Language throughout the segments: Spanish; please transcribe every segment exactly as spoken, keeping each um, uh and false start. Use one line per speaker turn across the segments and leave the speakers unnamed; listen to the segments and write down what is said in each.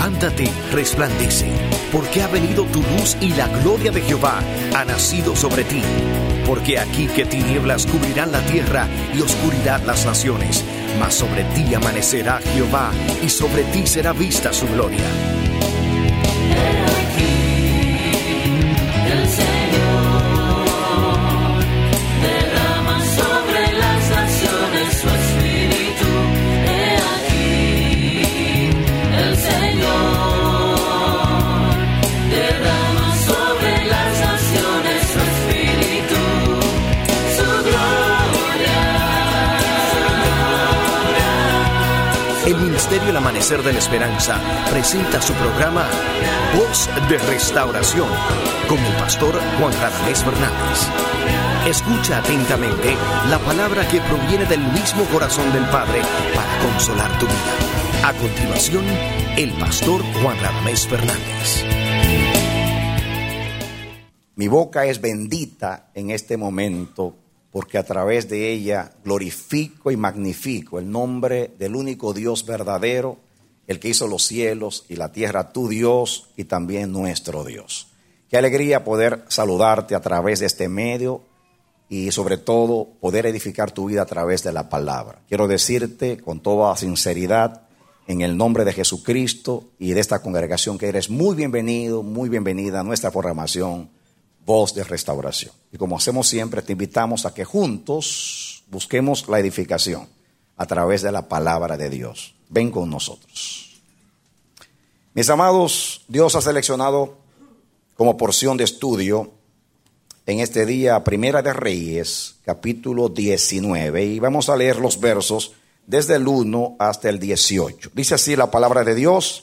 Levántate, resplandece, porque ha venido tu luz y la gloria de Jehová ha nacido sobre ti. Porque aquí que tinieblas cubrirán la tierra y oscuridad las naciones, mas sobre ti amanecerá Jehová y sobre ti será vista su gloria. El Ministerio El Amanecer de la Esperanza presenta su programa Voz de Restauración con el pastor Juan Radamés Fernández. Escucha atentamente la palabra que proviene del mismo corazón del Padre para consolar tu vida. A continuación, el pastor Juan Radamés Fernández.
Mi boca es bendita en este momento, porque a través de ella glorifico y magnifico el nombre del único Dios verdadero, el que hizo los cielos y la tierra, tu Dios y también nuestro Dios. Qué alegría poder saludarte a través de este medio y sobre todo poder edificar tu vida a través de la palabra. Quiero decirte con toda sinceridad, en el nombre de Jesucristo y de esta congregación, que eres muy bienvenido, muy bienvenida a nuestra programación Voz de Restauración. Y como hacemos siempre, te invitamos a que juntos busquemos la edificación a través de la palabra de Dios. Ven con nosotros. Mis amados, Dios ha seleccionado como porción de estudio en este día Primera de Reyes, capítulo diecinueve, y vamos a leer los versos desde el uno hasta el dieciocho. Dice así la palabra de Dios: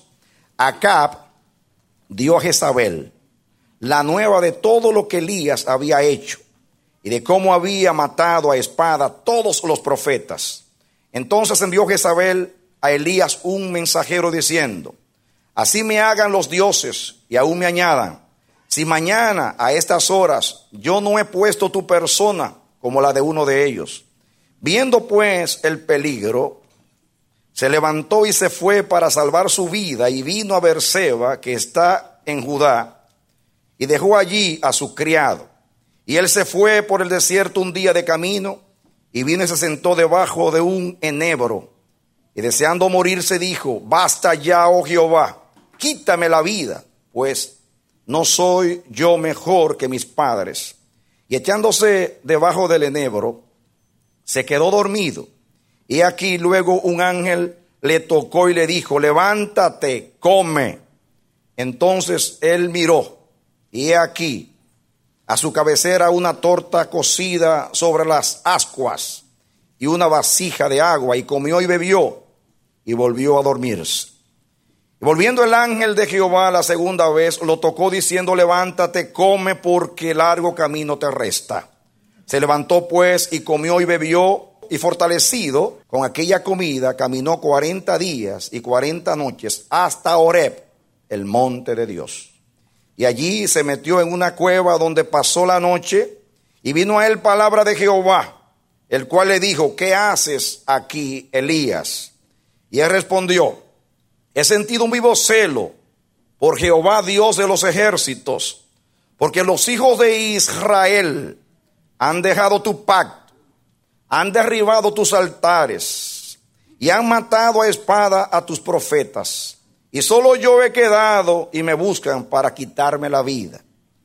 Acab dio a Jezabel la nueva de todo lo que Elías había hecho y de cómo había matado a espada a todos los profetas. Entonces envió Jezabel a Elías un mensajero diciendo: así me hagan los dioses y aún me añadan, si mañana a estas horas yo no he puesto tu persona como la de uno de ellos. Viendo pues el peligro, se levantó y se fue para salvar su vida, y vino a Beerseba, que está en Judá, y dejó allí a su criado. Y él se fue por el desierto un día de camino, y vino y se sentó debajo de un enebro, y deseando morirse dijo: basta ya, oh Jehová, quítame la vida, pues no soy yo mejor que mis padres. Y echándose debajo del enebro, se quedó dormido. Y aquí luego un ángel le tocó y le dijo: levántate, come. Entonces él miró, y he aquí a su cabecera una torta cocida sobre las ascuas y una vasija de agua, y comió y bebió y volvió a dormirse. Y volviendo el ángel de Jehová la segunda vez, lo tocó diciendo: levántate, come, porque largo camino te resta. Se levantó pues y comió y bebió, y fortalecido con aquella comida caminó cuarenta días y cuarenta noches hasta Horeb, el monte de Dios. Y allí se metió en una cueva donde pasó la noche, y vino a él palabra de Jehová, el cual le dijo: ¿qué haces aquí, Elías? Y él respondió: he sentido un vivo celo por Jehová, Dios de los ejércitos, porque los hijos de Israel han dejado tu pacto, han derribado tus altares y han matado a espada a tus profetas. Y solo yo he quedado y me buscan para quitarme la vida.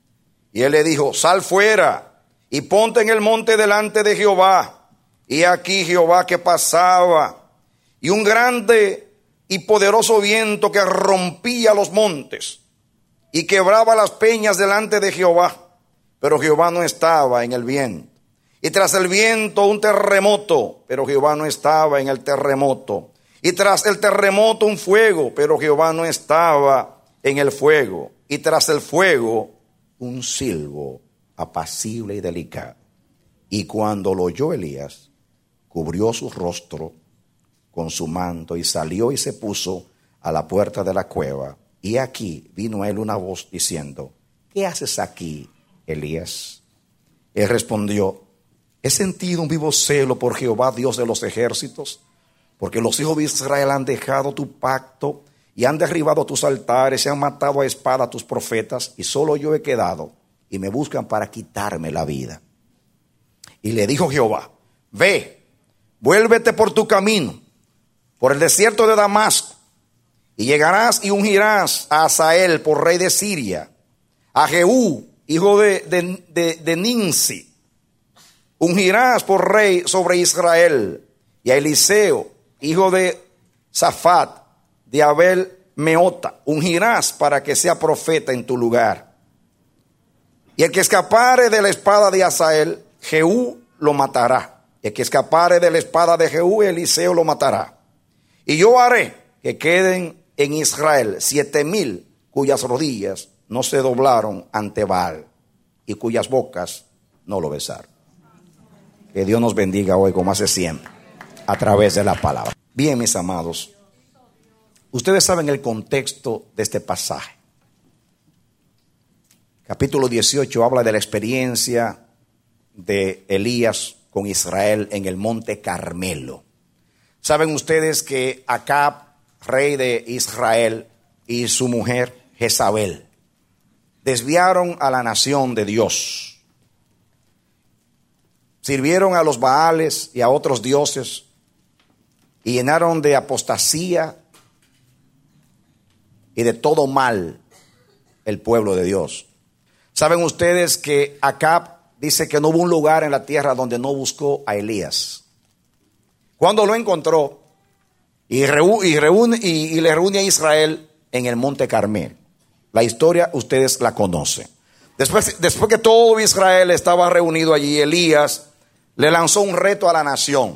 Y él le dijo: sal fuera y ponte en el monte delante de Jehová. Y aquí Jehová que pasaba, y un grande y poderoso viento que rompía los montes y quebraba las peñas delante de Jehová. Pero Jehová no estaba en el viento. Y tras el viento un terremoto, pero Jehová no estaba en el terremoto. Y tras el terremoto un fuego, pero Jehová no estaba en el fuego. Y tras el fuego un silbo apacible y delicado. Y cuando lo oyó Elías, cubrió su rostro con su manto y salió y se puso a la puerta de la cueva. Y aquí vino a él una voz diciendo: ¿qué haces aquí, Elías? Él respondió: he sentido un vivo celo por Jehová, Dios de los ejércitos, porque los hijos de Israel han dejado tu pacto y han derribado tus altares, se han matado a espada a tus profetas, y solo yo he quedado, y me buscan para quitarme la vida. Y le dijo Jehová: ve, vuélvete por tu camino, por el desierto de Damasco, y llegarás y ungirás a Hazael por rey de Siria, a Jehú, hijo de, de, de, de Ninsi, ungirás por rey sobre Israel, y a Eliseo, hijo de Safat, de Abel Meota, ungirás para que sea profeta en tu lugar. Y el que escapare de la espada de Hazael, Jehú lo matará. Y el que escapare de la espada de Jehú, Eliseo lo matará. Y yo haré que queden en Israel siete mil cuyas rodillas no se doblaron ante Baal y cuyas bocas no lo besaron. Que Dios nos bendiga hoy como hace siempre, a través de la palabra. Bien, mis amados, ustedes saben el contexto de este pasaje. Capítulo dieciocho habla de la experiencia de Elías con Israel en el monte Carmelo. Saben ustedes que Acab, rey de Israel, y su mujer Jezabel desviaron a la nación de Dios. Sirvieron a los Baales y a otros dioses y llenaron de apostasía y de todo mal el pueblo de Dios. Saben ustedes que Acab dice que no hubo un lugar en la tierra donde no buscó a Elías. Cuando lo encontró y, reúne, y, reúne, y, y le reúne a Israel en el monte Carmel. La historia ustedes la conocen. Después, después que todo Israel estaba reunido allí, Elías le lanzó un reto a la nación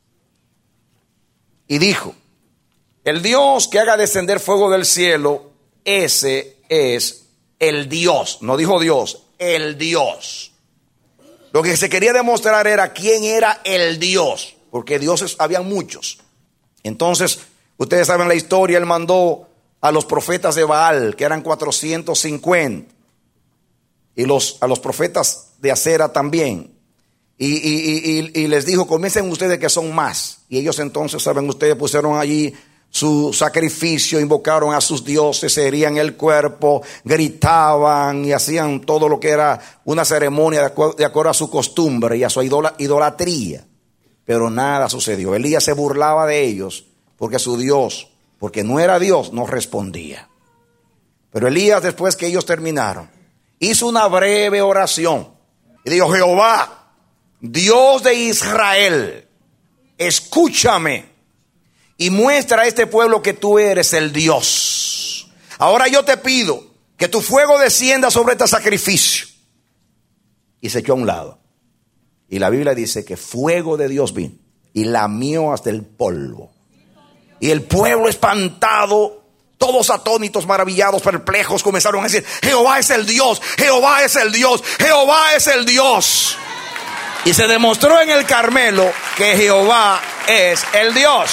y dijo: el Dios que haga descender fuego del cielo, ese es el Dios. No dijo Dios, el Dios. Lo que se quería demostrar era quién era el Dios, porque dioses habían muchos. Entonces, ustedes saben la historia, él mandó a los profetas de Baal, que eran cuatrocientos cincuenta, y los, a los profetas de Acera también. Y, y, y, y les dijo: comiencen ustedes que son más. Y ellos entonces, saben ustedes, pusieron allí su sacrificio, invocaron a sus dioses, se herían el cuerpo, gritaban y hacían todo lo que era una ceremonia de acuerdo, de acuerdo a su costumbre y a su idolatría. Pero nada sucedió. Elías se burlaba de ellos porque su Dios, porque no era Dios, no respondía. Pero Elías, después que ellos terminaron, hizo una breve oración y dijo: Jehová, Dios de Israel, escúchame y muestra a este pueblo que tú eres el Dios. Ahora yo te pido que tu fuego descienda sobre este sacrificio. Y se echó a un lado. Y la Biblia dice que fuego de Dios vino y lamió hasta el polvo. Y el pueblo espantado, todos atónitos, maravillados, perplejos, comenzaron a decir: Jehová es el Dios, Jehová es el Dios, Jehová es el Dios. Y se demostró en el Carmelo que Jehová es el Dios.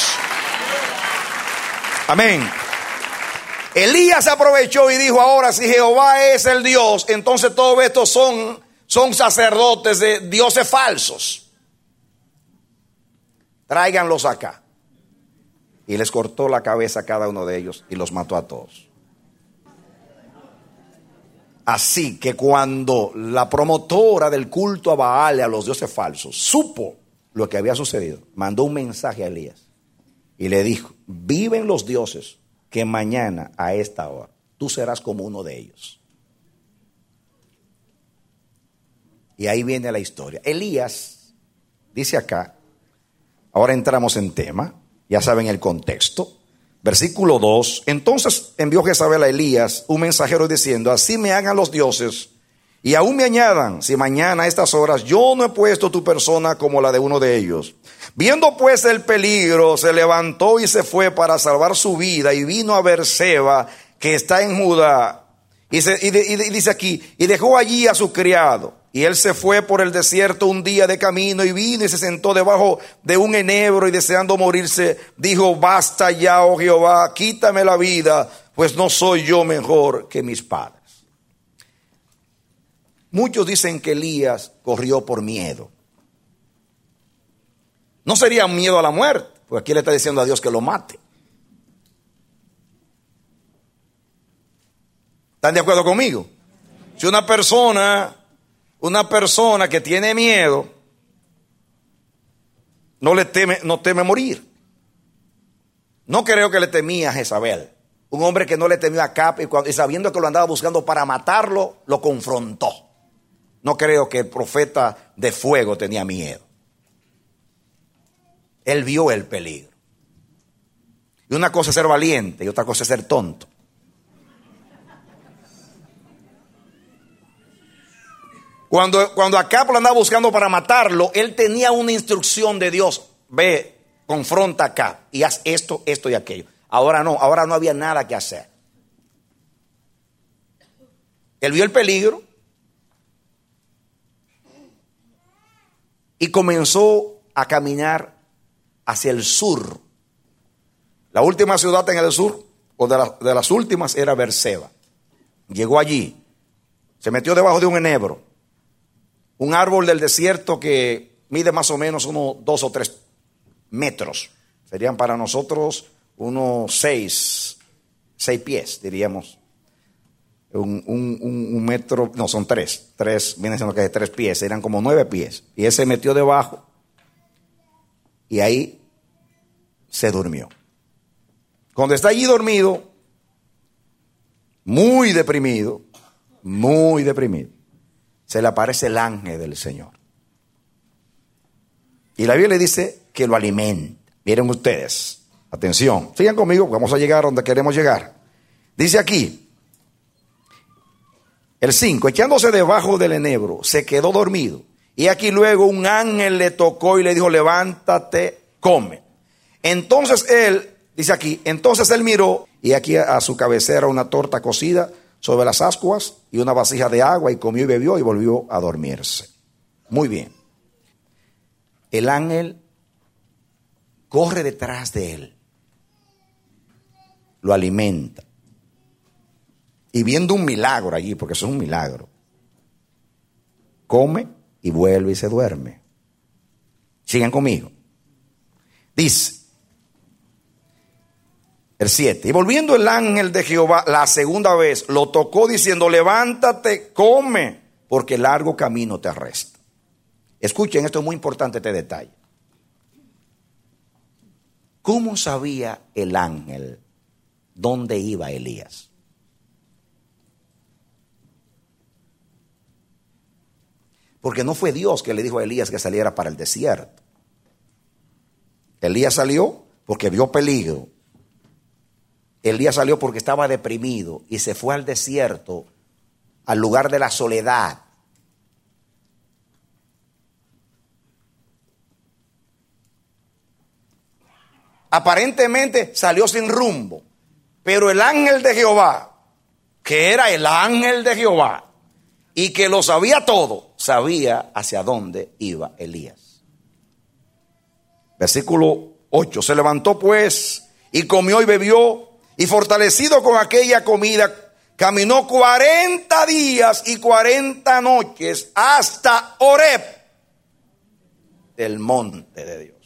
Amén. Elías aprovechó y dijo: ahora si Jehová es el Dios, entonces todos estos son, son sacerdotes de dioses falsos. Tráiganlos acá. Y les cortó la cabeza a cada uno de ellos y los mató a todos. Así que cuando la promotora del culto a Baal y a los dioses falsos supo lo que había sucedido, mandó un mensaje a Elías y le dijo: viven los dioses que mañana a esta hora tú serás como uno de ellos. Y ahí viene la historia. Elías dice acá, ahora entramos en tema, ya saben el contexto. Versículo dos: entonces envió Jezabel a Elías un mensajero diciendo: así me hagan los dioses y aún me añadan, si mañana a estas horas yo no he puesto tu persona como la de uno de ellos. Viendo pues el peligro, se levantó y se fue para salvar su vida y vino a Beerseba, que está en Judá. Y, se, y, de, y, de, y dice aquí, y dejó allí a su criado. Y él se fue por el desierto un día de camino y vino y se sentó debajo de un enebro y deseando morirse, dijo: basta ya, oh Jehová, quítame la vida, pues no soy yo mejor que mis padres. Muchos dicen que Elías corrió por miedo. No sería miedo a la muerte, porque aquí le está diciendo a Dios que lo mate. ¿Están de acuerdo conmigo? Si una persona, una persona que tiene miedo, no le teme, no teme morir. No creo que le temía a Jezabel. Un hombre que no le temió a Acab y, cuando, y sabiendo que lo andaba buscando para matarlo, lo confrontó. No creo que el profeta de fuego tenía miedo. Él vio el peligro. Y una cosa es ser valiente y otra cosa es ser tonto. Cuando, cuando Acab lo andaba buscando para matarlo, él tenía una instrucción de Dios. Ve, confronta a Acab y haz esto, esto y aquello. Ahora no, ahora no había nada que hacer. Él vio el peligro y comenzó a caminar hacia el sur. La última ciudad en el sur, o de, la, de las últimas, era Berseba. Llegó allí, se metió debajo de un enebro, un árbol del desierto que mide más o menos unos dos o tres metros. Serían para nosotros unos seis, seis pies, diríamos. Un, un, un, un metro, no, son tres. Tres, vienen siendo que de tres pies, eran como nueve pies. Y él se metió debajo y ahí se durmió. Cuando está allí dormido, muy deprimido, muy deprimido, se le aparece el ángel del Señor. Y la Biblia dice que lo alimenta. Miren ustedes, atención, sigan conmigo, vamos a llegar donde queremos llegar. Dice aquí, el cinco, echándose debajo del enebro, se quedó dormido. Y aquí luego un ángel le tocó y le dijo, levántate, come. Entonces él, dice aquí, entonces él miró y aquí a su cabecera una torta cocida sobre las ascuas y una vasija de agua, y comió y bebió y volvió a dormirse. Muy bien. El ángel corre detrás de él, lo alimenta. Y viendo un milagro allí, porque eso es un milagro, come y vuelve y se duerme. Sigan conmigo. Dice, el siete, y volviendo el ángel de Jehová la segunda vez, lo tocó diciendo, levántate, come, porque largo camino te resta. Escuchen, esto es muy importante, este detalle. ¿Cómo sabía el ángel dónde iba Elías? Porque no fue Dios que le dijo a Elías que saliera para el desierto. Elías salió porque vio peligro. Elías salió porque estaba deprimido y se fue al desierto, al lugar de la soledad. Aparentemente salió sin rumbo, pero el ángel de Jehová, que era el ángel de Jehová y que lo sabía todo, sabía hacia dónde iba Elías. Versículo ocho, se levantó pues y comió y bebió, y fortalecido con aquella comida, caminó cuarenta días y cuarenta noches hasta Horeb, el monte de Dios.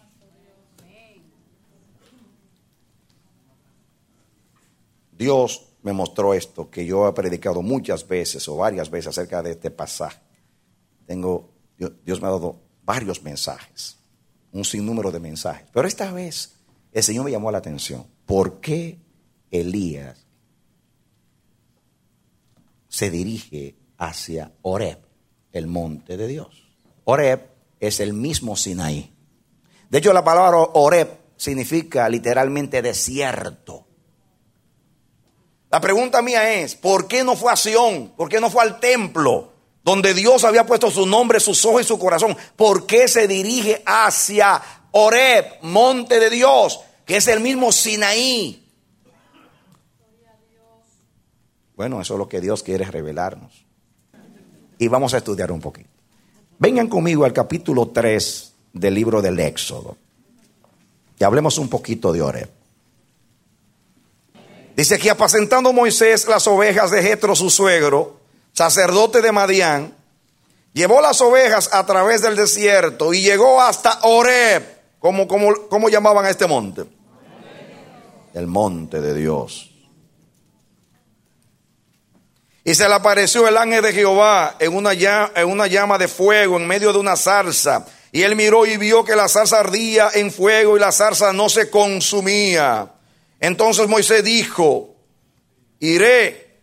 Dios me mostró esto, que yo he predicado muchas veces o varias veces acerca de este pasaje. Tengo, Dios, Dios me ha dado varios mensajes, un sinnúmero de mensajes. Pero esta vez el Señor me llamó la atención. ¿Por qué Elías se dirige hacia Horeb, el monte de Dios? Horeb es el mismo Sinaí. De hecho, la palabra Horeb significa literalmente desierto. La pregunta mía es, ¿por qué no fue a Sión? ¿Por qué no fue al templo donde Dios había puesto su nombre, sus ojos y su corazón? ¿Por qué se dirige hacia Horeb, monte de Dios, que es el mismo Sinaí? Bueno, eso es lo que Dios quiere revelarnos. Y vamos a estudiar un poquito. Vengan conmigo al capítulo tres del libro del Éxodo. Y hablemos un poquito de Horeb. Dice que apacentando Moisés las ovejas de Jetro su suegro, sacerdote de Madián, llevó las ovejas a través del desierto y llegó hasta Horeb. ¿Cómo, cómo, cómo llamaban a este monte? El monte de Dios. Y se le apareció el ángel de Jehová en una, llama, en una llama de fuego en medio de una zarza. Y él miró y vio que la zarza ardía en fuego y la zarza no se consumía. Entonces Moisés dijo, iré.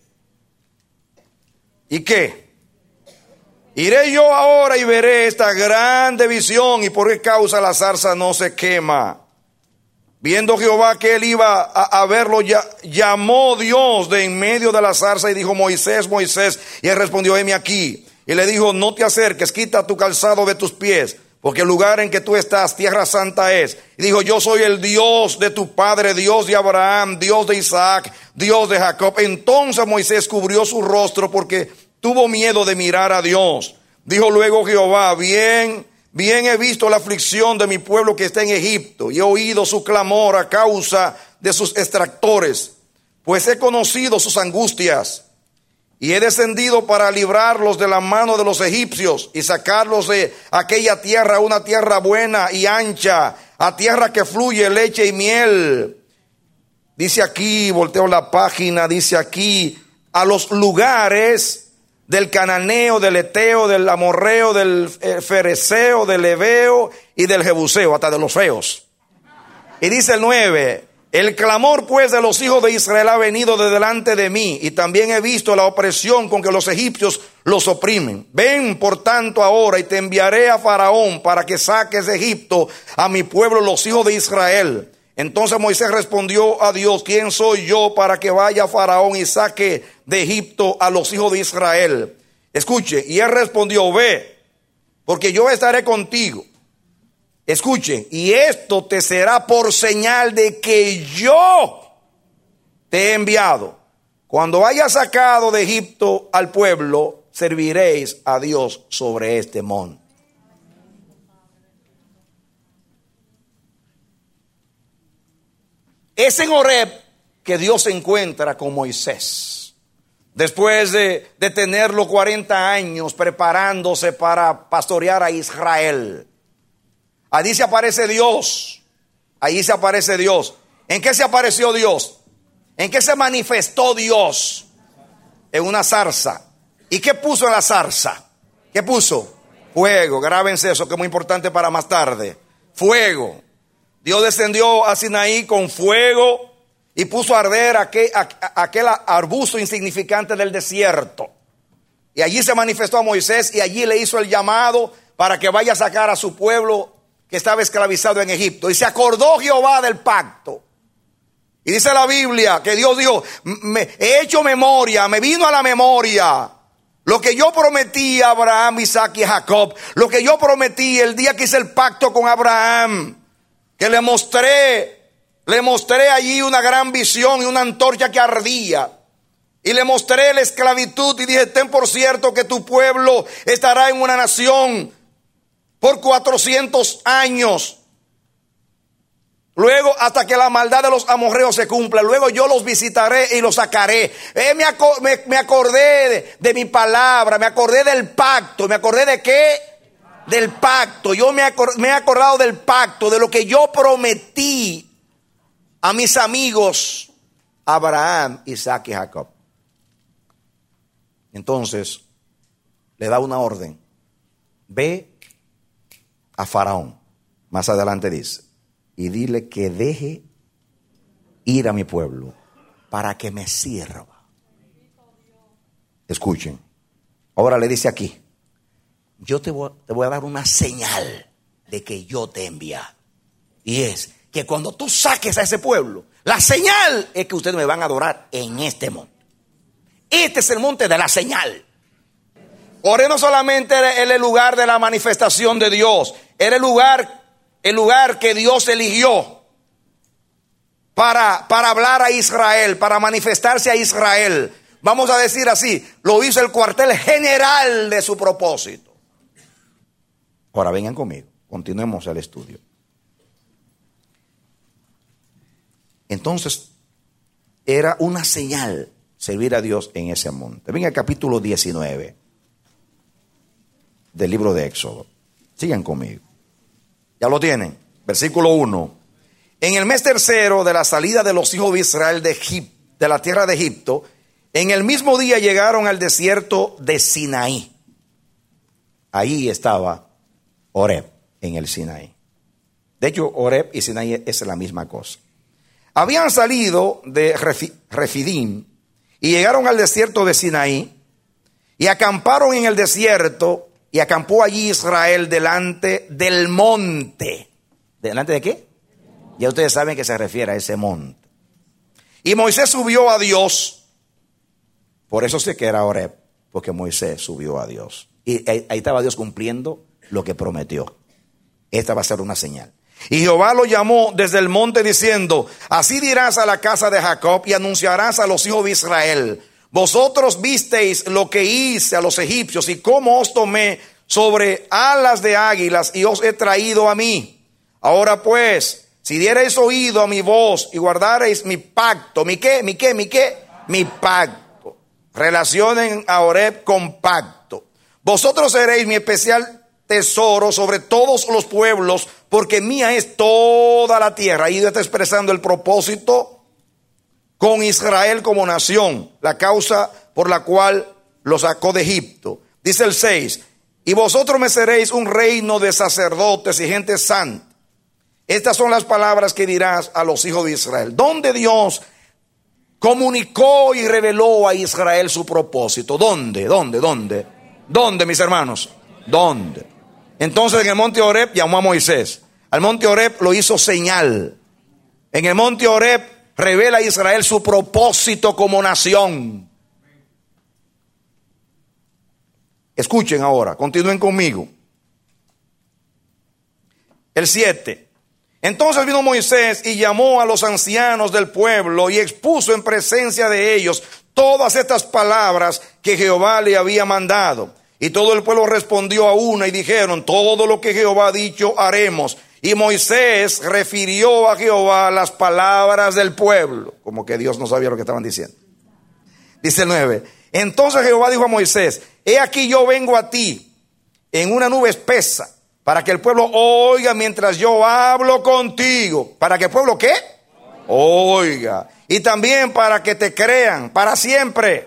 ¿Y qué? Iré yo ahora y veré esta grande visión y por qué causa la zarza no se quema. Viendo Jehová que él iba a, a verlo, ya, llamó Dios de en medio de la zarza y dijo, Moisés, Moisés. Y él respondió, heme aquí. Y le dijo, no te acerques, quita tu calzado de tus pies, porque el lugar en que tú estás, tierra santa es. Y dijo, yo soy el Dios de tu padre, Dios de Abraham, Dios de Isaac, Dios de Jacob. Entonces Moisés cubrió su rostro porque tuvo miedo de mirar a Dios. Dijo luego Jehová, bien, bien he visto la aflicción de mi pueblo que está en Egipto, y he oído su clamor a causa de sus extractores, pues he conocido sus angustias, y he descendido para librarlos de la mano de los egipcios, y sacarlos de aquella tierra, una tierra buena y ancha, a tierra que fluye leche y miel. Dice aquí, volteo la página, dice aquí, a los lugares del cananeo, del eteo, del amorreo, del fereceo, del heveo y del jebuseo, hasta de los feos. Y dice el nueve, el clamor pues de los hijos de Israel ha venido de delante de mí, y también he visto la opresión con que los egipcios los oprimen. Ven por tanto ahora y te enviaré a Faraón para que saques de Egipto a mi pueblo, los hijos de Israel. Entonces Moisés respondió a Dios, ¿quién soy yo para que vaya a Faraón y saque de Egipto a los hijos de Israel? Escuche, y él respondió, ve, porque yo estaré contigo. Escuche, y esto te será por señal de que yo te he enviado. Cuando haya sacado de Egipto al pueblo, serviréis a Dios sobre este monte. Es en Horeb que Dios se encuentra con Moisés. Después de, de tenerlo cuarenta años preparándose para pastorear a Israel. Allí se aparece Dios. Allí se aparece Dios. ¿En qué se apareció Dios? ¿En qué se manifestó Dios? En una zarza. ¿Y qué puso en la zarza? ¿Qué puso? Fuego. Grábense eso que es muy importante para más tarde. Fuego. Dios descendió a Sinaí con fuego y puso a arder aquel, aquel arbusto insignificante del desierto. Y allí se manifestó a Moisés y allí le hizo el llamado para que vaya a sacar a su pueblo que estaba esclavizado en Egipto. Y se acordó Jehová del pacto. Y dice la Biblia que Dios dijo, me, he hecho memoria, me vino a la memoria lo que yo prometí a Abraham, Isaac y Jacob. Lo que yo prometí el día que hice el pacto con Abraham. Que le mostré, le mostré allí una gran visión y una antorcha que ardía. Y le mostré la esclavitud y dije, ten por cierto que tu pueblo estará en una nación por cuatrocientos años. Luego hasta que la maldad de los amorreos se cumpla. Luego yo los visitaré y los sacaré. Eh, me, aco- me, me acordé de, de mi palabra, me acordé del pacto. ¿Me acordé de qué? Del pacto. Yo me, acor- me he acordado del pacto, de lo que yo prometí a mis amigos Abraham, Isaac y Jacob. Entonces le da una orden. Ve a Faraón. Más adelante dice, y dile que deje ir a mi pueblo para que me sirva. Escuchen. Ahora le dice aquí, yo te voy, te voy a dar una señal de que yo te he enviado. Y es que cuando tú saques a ese pueblo, la señal es que ustedes me van a adorar en este monte. Este es el monte de la señal. Oré no solamente era el lugar de la manifestación de Dios, era el lugar, el lugar que Dios eligió para, para hablar a Israel, para manifestarse a Israel. Vamos a decir así, lo hizo el cuartel general de su propósito. Ahora vengan conmigo, continuemos el estudio. Entonces, era una señal servir a Dios en ese monte. Venga al capítulo diecinueve del libro de Éxodo. Sigan conmigo. Ya lo tienen. Versículo uno. En el mes tercero de la salida de los hijos de Israel de, Egip- de la tierra de Egipto, En el mismo día llegaron al desierto de Sinaí. Ahí estaba Horeb, en el Sinaí. De hecho, Horeb y Sinaí es la misma cosa. Habían salido de Refidim y llegaron al desierto de Sinaí y acamparon en el desierto, y acampó allí Israel delante del monte. ¿Delante de qué? Ya ustedes saben que se refiere a ese monte. Y Moisés subió a Dios. Por eso sé que era Horeb, porque Moisés subió a Dios. Y ahí, ahí estaba Dios cumpliendo lo que prometió. Esta va a ser una señal. Y Jehová lo llamó desde el monte diciendo: así dirás a la casa de Jacob y anunciarás a los hijos de Israel: vosotros visteis lo que hice a los egipcios y cómo os tomé sobre alas de águilas y os he traído a mí. Ahora pues, si diereis oído a mi voz y guardareis mi pacto, ¿mi qué? ¿Mi qué? ¿Mi qué? Mi pacto. Relacionen a Horeb con pacto. Vosotros seréis mi especial tesoro sobre todos los pueblos, porque mía es toda la tierra. Ahí está expresando el propósito con Israel como nación, la causa por la cual lo sacó de Egipto. Dice el seis: y vosotros me seréis un reino de sacerdotes y gente santa. Estas son las palabras que dirás a los hijos de Israel. ¿Dónde Dios comunicó y reveló a Israel su propósito? ¿Dónde? ¿Dónde? ¿Dónde? ¿Dónde, mis hermanos? ¿Dónde? Entonces en el monte Horeb llamó a Moisés. Al monte Horeb lo hizo señal. En el monte Horeb revela a Israel su propósito como nación. Escuchen ahora, continúen conmigo. El siete. Entonces vino Moisés y llamó a los ancianos del pueblo y expuso en presencia de ellos todas estas palabras que Jehová le había mandado. Y todo el pueblo respondió a una y dijeron: todo lo que Jehová ha dicho haremos. Y Moisés refirió a Jehová las palabras del pueblo, como que Dios no sabía lo que estaban diciendo. Dice el nueve. Entonces Jehová dijo a Moisés: he aquí yo vengo a ti en una nube espesa, para que el pueblo oiga mientras yo hablo contigo. ¿Para que el pueblo qué? Oiga. Y también para que te crean para siempre.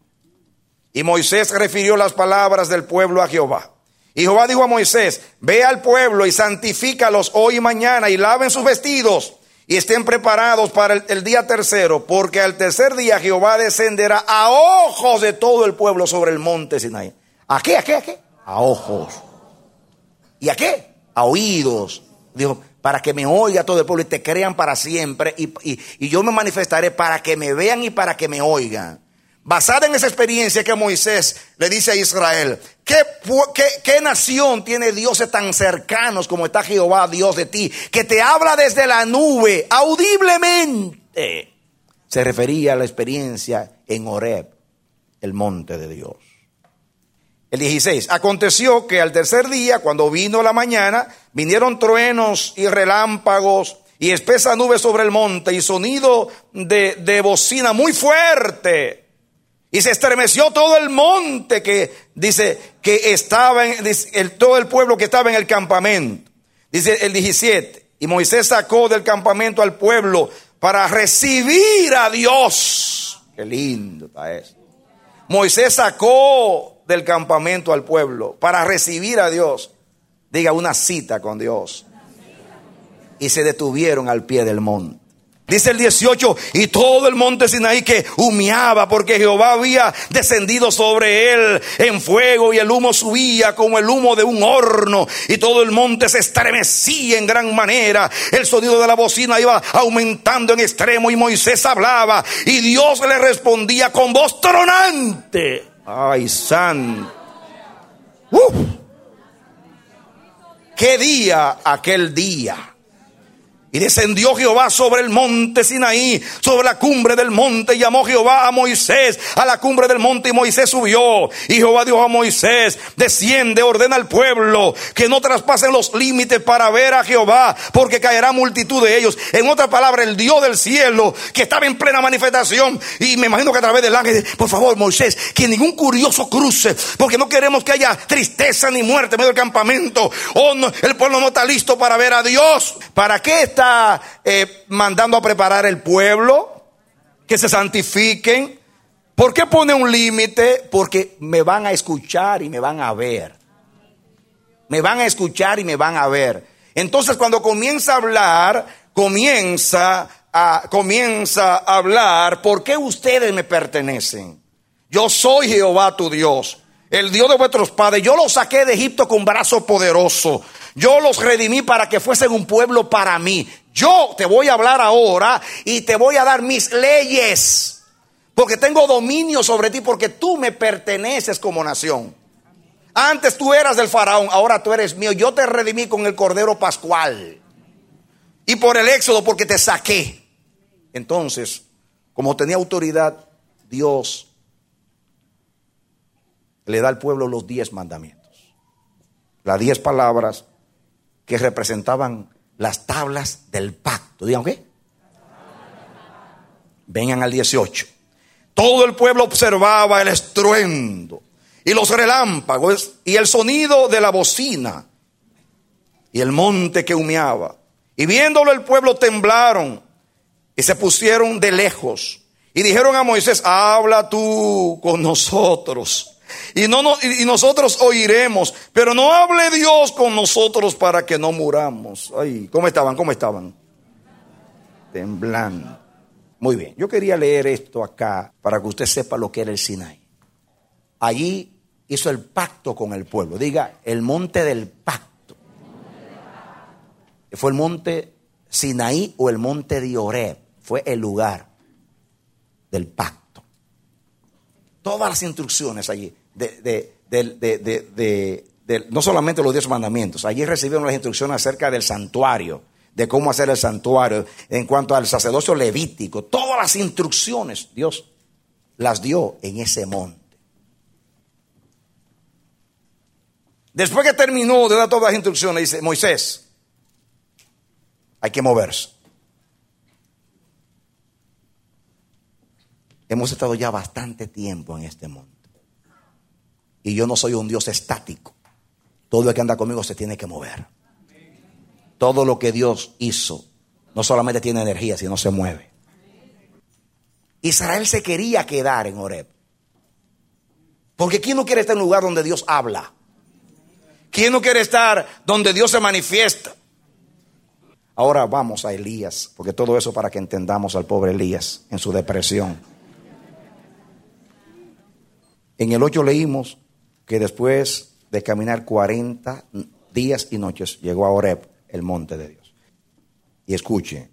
Y Moisés refirió las palabras del pueblo a Jehová. Y Jehová dijo a Moisés: ve al pueblo y santifícalos hoy y mañana, y laven sus vestidos y estén preparados para el, el día tercero, porque al tercer día Jehová descenderá a ojos de todo el pueblo sobre el monte Sinaí. ¿A qué? ¿A qué? ¿A qué? A ojos. ¿Y a qué? A oídos. Dijo: para que me oiga todo el pueblo y te crean para siempre, y, y, y yo me manifestaré para que me vean y para que me oigan. Basada en esa experiencia que Moisés le dice a Israel: ¿qué, qué, qué nación tiene dioses tan cercanos como está Jehová, Dios de ti, que te habla desde la nube audiblemente? Se refería a la experiencia en Horeb, el monte de Dios. El dieciséis. Aconteció que al tercer día, cuando vino la mañana, vinieron truenos y relámpagos y espesa nube sobre el monte y sonido de, de bocina muy fuerte. Y se estremeció todo el monte, que dice que estaba en dice, el, todo el pueblo que estaba en el campamento. Dice el diecisiete. Y Moisés sacó del campamento al pueblo para recibir a Dios. Qué lindo está eso. Moisés sacó del campamento al pueblo para recibir a Dios. Diga, una cita con Dios. Y se detuvieron al pie del monte. Dice el dieciocho, y todo el monte Sinaí que humeaba, porque Jehová había descendido sobre él en fuego, y el humo subía como el humo de un horno, y todo el monte se estremecía en gran manera. El sonido de la bocina iba aumentando en extremo, y Moisés hablaba, y Dios le respondía con voz tronante. Ay, santo. ¡Uf! ¿Qué día aquel día? Y descendió Jehová sobre el monte Sinaí, sobre la cumbre del monte, y llamó Jehová a Moisés a la cumbre del monte, y Moisés subió. Y Jehová dijo a Moisés: desciende, ordena al pueblo que no traspasen los límites para ver a Jehová, porque caerá multitud de ellos. En otra palabra, el Dios del cielo, que estaba en plena manifestación, y me imagino que a través del ángel: por favor, Moisés, que ningún curioso cruce, porque no queremos que haya tristeza ni muerte en medio del campamento. Oh, no, el pueblo no está listo para ver a Dios. ¿Para qué está eh, mandando a preparar el pueblo? Que se santifiquen, ¿Por qué pone un límite? Porque me van a escuchar y me van a ver. Me van a escuchar y me van a ver. Entonces, cuando comienza a hablar, comienza a, comienza a hablar, ¿por qué ustedes me pertenecen? Yo soy Jehová tu Dios, el Dios de vuestros padres. Yo los saqué de Egipto con brazo poderoso. Yo los redimí para que fuesen un pueblo para mí. Yo te voy a hablar ahora y te voy a dar mis leyes. Porque tengo dominio sobre ti, porque tú me perteneces como nación. Antes tú eras del faraón, ahora tú eres mío. Yo te redimí con el cordero pascual. Y por el éxodo, porque te saqué. Entonces, como tenía autoridad, Dios le da al pueblo los diez mandamientos. Las diez palabras que representaban las tablas del pacto. ¿Digan qué? Vengan al dieciocho. Todo el pueblo observaba el estruendo y los relámpagos y el sonido de la bocina y el monte que humeaba. Y viéndolo el pueblo temblaron y se pusieron de lejos. Y dijeron a Moisés: habla tú con nosotros y, no, no, y nosotros oiremos, pero no hable Dios con nosotros para que no muramos. Ay, ¿cómo estaban? ¿Cómo estaban? Temblando. Muy bien, yo quería leer esto acá para que usted sepa lo que era el Sinaí. Allí hizo el pacto con el pueblo. Diga, el monte del pacto. Fue el monte Sinaí o el monte de Horeb. Fue el lugar del pacto. Todas las instrucciones allí, de, de, de, de, de, de, de, no solamente los diez mandamientos, allí recibieron las instrucciones acerca del santuario, de cómo hacer el santuario, en cuanto al sacerdocio levítico. Todas las instrucciones Dios las dio en ese monte. Después que terminó de dar todas las instrucciones, dice: Moisés, hay que moverse. Hemos estado ya bastante tiempo en este monte. Y yo no soy un Dios estático. Todo el que anda conmigo se tiene que mover. Todo lo que Dios hizo no solamente tiene energía, sino se mueve. Israel se quería quedar en Horeb. Porque ¿quién no quiere estar en un lugar donde Dios habla? ¿Quién no quiere estar donde Dios se manifiesta? Ahora vamos a Elías, porque todo eso para que entendamos al pobre Elías en su depresión. En el ocho leímos que después de caminar cuarenta días y noches llegó a Horeb, el monte de Dios. Y escuche,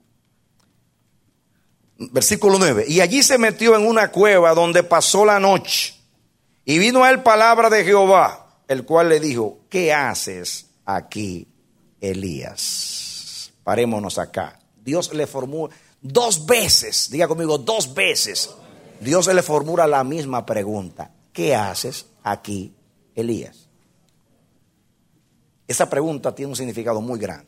versículo nueve: y allí se metió en una cueva donde pasó la noche, y vino a él palabra de Jehová, el cual le dijo: ¿qué haces aquí, Elías? Parémonos acá. Dios le formula dos veces, diga conmigo, dos veces Dios le formula la misma pregunta: ¿qué haces aquí, Elías? Esa pregunta tiene un significado muy grande.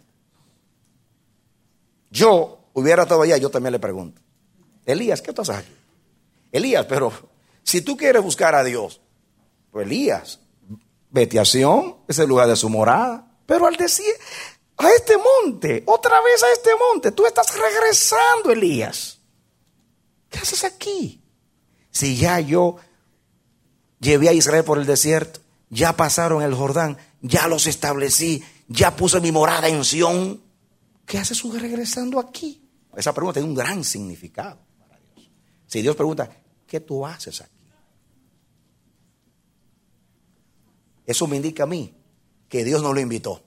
Yo hubiera estado allá, yo también le pregunto: Elías, ¿qué tú haces aquí? Elías, pero si tú quieres buscar a Dios, pues Elías, vete a Sión, es el lugar de su morada. Pero al decir a este monte, otra vez a este monte, tú estás regresando, Elías. ¿Qué haces aquí? Si ya yo llevé a Israel por el desierto, ya pasaron el Jordán, ya los establecí, ya puse mi morada en Sión, ¿qué haces tú regresando aquí? Esa pregunta tiene un gran significado para Dios. Si Dios pregunta: ¿qué tú haces aquí? Eso me indica a mí que Dios no lo invitó.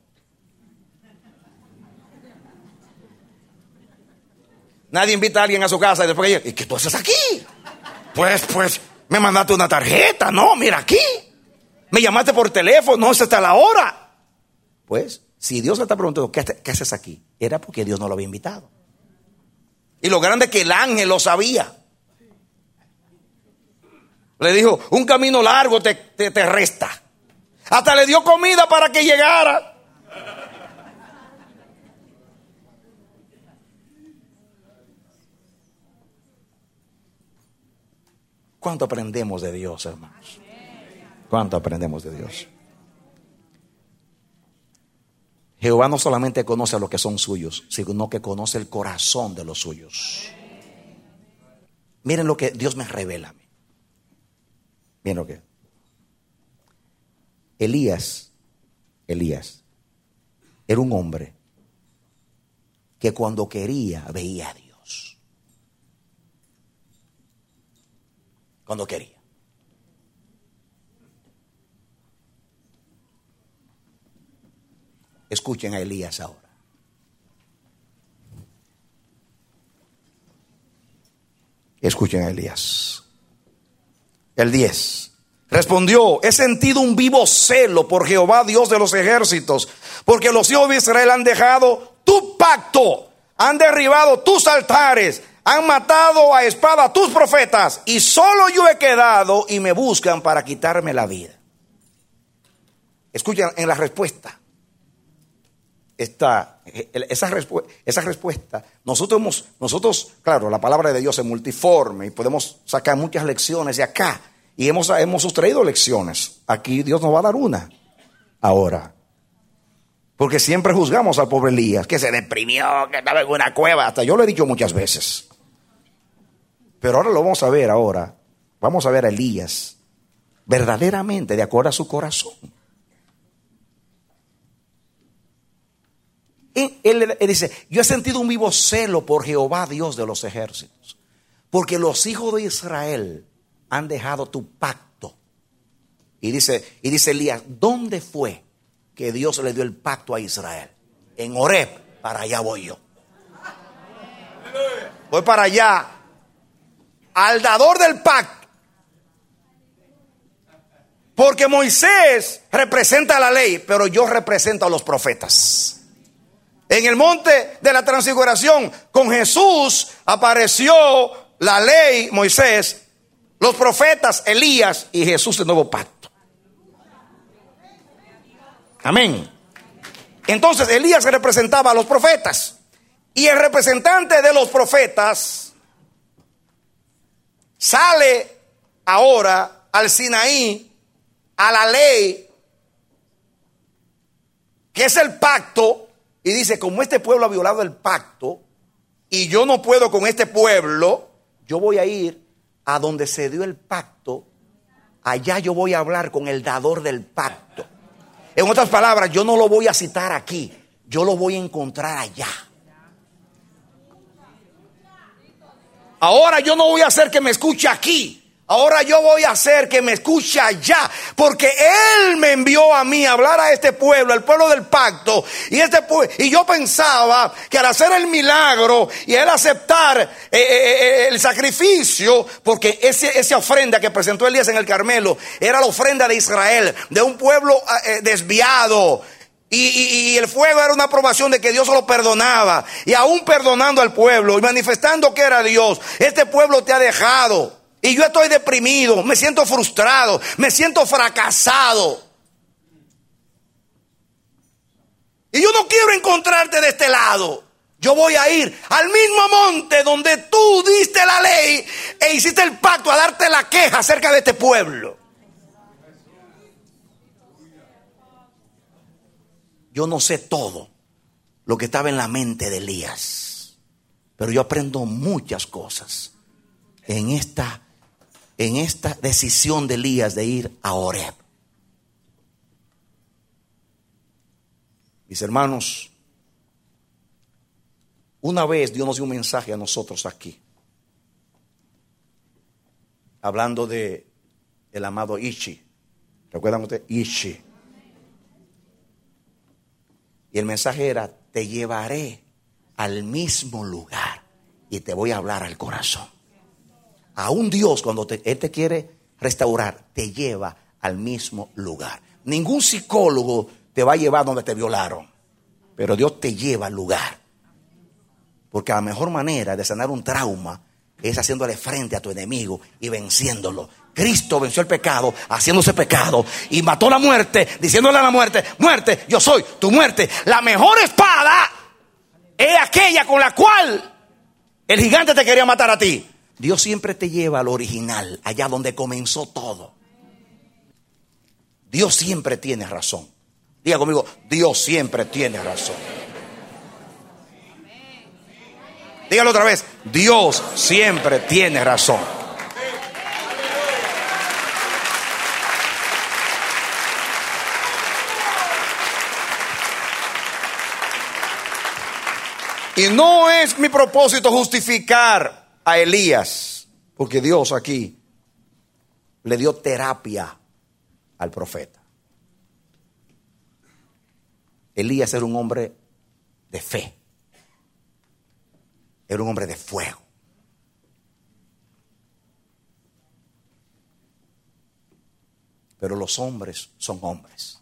Nadie invita a alguien a su casa y después que llega: ¿y qué tú haces aquí? Pues, pues, me mandaste una tarjeta. No, mira aquí. Me llamaste por teléfono. No, es hasta la hora. Pues, si Dios le está preguntando: ¿qué, ¿qué haces aquí? Era porque Dios no lo había invitado. Y lo grande es que el ángel lo sabía. Le dijo: un camino largo te, te, te resta. Hasta le dio comida para que llegara. ¿Cuánto aprendemos de Dios, hermanos? ¿Cuánto aprendemos de Dios? Jehová no solamente conoce a los que son suyos, sino que conoce el corazón de los suyos. Miren lo que Dios me revela a mí. Miren lo que Elías, Elías, era un hombre que cuando quería veía a Dios. Cuando quería. Escuchen a Elías ahora. Escuchen a Elías. El diez. Respondió: he sentido un vivo celo por Jehová, Dios de los ejércitos, porque los hijos de Israel han dejado tu pacto, han derribado tus altares, han matado a espada a tus profetas, y solo yo he quedado y me buscan para quitarme la vida. Escuchen en la respuesta. Esta, esa, respu- esa respuesta, nosotros hemos, nosotros, claro, la palabra de Dios es multiforme y podemos sacar muchas lecciones de acá. Y hemos, hemos sustraído lecciones. Aquí Dios nos va a dar una ahora. Porque siempre juzgamos al pobre Elías, que se deprimió, que estaba en una cueva. Hasta yo lo he dicho muchas veces. Pero ahora lo vamos a ver ahora. Vamos a ver a Elías verdaderamente de acuerdo a su corazón. Él, él, él dice: yo he sentido un vivo celo por Jehová, Dios de los ejércitos, porque los hijos de Israel han dejado tu pacto. Y dice, y dice Elías: ¿dónde fue que Dios le dio el pacto a Israel? En Horeb. Para allá voy yo. Voy para allá, al dador del pacto. Porque Moisés representa la ley, pero yo represento a los profetas. En el monte de la transfiguración, con Jesús apareció la ley, Moisés, los profetas, Elías, y Jesús, el nuevo pacto. Amén. Entonces Elías representaba a los profetas, y el representante de los profetas sale ahora al Sinaí, a la ley, que es el pacto. Y dice: como este pueblo ha violado el pacto y yo no puedo con este pueblo, yo voy a ir a donde se dio el pacto. Allá yo voy a hablar con el dador del pacto. En otras palabras, yo no lo voy a citar aquí, yo lo voy a encontrar allá. Ahora yo no voy a hacer que me escuche aquí. Ahora yo voy a hacer que me escuche allá, porque Él me envió a mí a hablar a este pueblo, al pueblo del pacto. Y este pue- y yo pensaba que al hacer el milagro y Él aceptar eh, eh, el sacrificio, porque ese, esa ofrenda que presentó Elías en el Carmelo era la ofrenda de Israel, de un pueblo eh, desviado. Y, y, y el fuego era una aprobación de que Dios lo perdonaba. Y aún perdonando al pueblo y manifestando que era Dios, este pueblo te ha dejado. Y yo estoy deprimido, me siento frustrado, me siento fracasado. Y yo no quiero encontrarte de este lado. Yo voy a ir al mismo monte donde tú diste la ley e hiciste el pacto, a darte la queja acerca de este pueblo. Yo no sé todo lo que estaba en la mente de Elías, pero yo aprendo muchas cosas en esta en esta decisión de Elías de ir a Horeb. Mis hermanos, una vez Dios nos dio un mensaje a nosotros aquí, hablando de el amado Ishi. ¿Recuerdan ustedes? Ishi. Y el mensaje era: te llevaré al mismo lugar y te voy a hablar al corazón. A un Dios, cuando te, Él te quiere restaurar, te lleva al mismo lugar. Ningún psicólogo te va a llevar donde te violaron, pero Dios te lleva al lugar. Porque la mejor manera de sanar un trauma es haciéndole frente a tu enemigo y venciéndolo. Cristo venció el pecado haciéndose pecado y mató la muerte, diciéndole a la muerte: muerte, yo soy tu muerte. La mejor espada es aquella con la cual el gigante te quería matar a ti. Dios siempre te lleva al original, allá donde comenzó todo. Dios siempre tiene razón. Diga conmigo: Dios siempre tiene razón. Dígalo otra vez: Dios siempre tiene razón. Y no es mi propósito justificar a Elías, porque Dios aquí le dio terapia al profeta. Elías era un hombre de fe, era un hombre de fuego. Pero los hombres son hombres.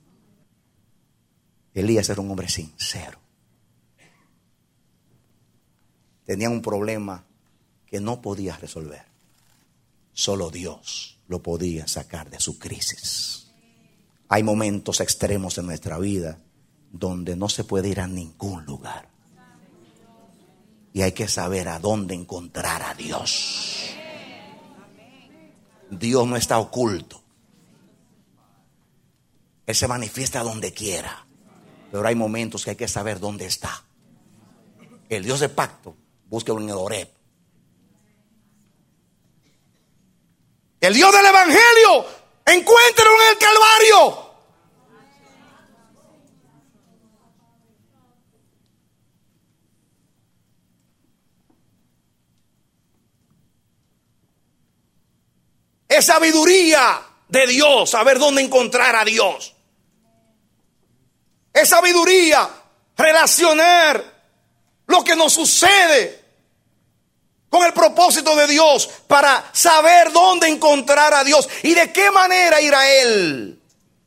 Elías era un hombre sincero. Tenía un problema que no podía resolver. Solo Dios lo podía sacar de su crisis. Hay momentos extremos en nuestra vida donde no se puede ir a ningún lugar. Y hay que saber a dónde encontrar a Dios. Dios no está oculto. Él se manifiesta donde quiera. Pero hay momentos que hay que saber dónde está. El Dios de pacto, búsquelo en el Horeb. El Dios del Evangelio, encuéntralo en el Calvario. Es sabiduría de Dios saber dónde encontrar a Dios. Es sabiduría relacionar lo que nos sucede con el propósito de Dios para saber dónde encontrar a Dios y de qué manera ir a Él.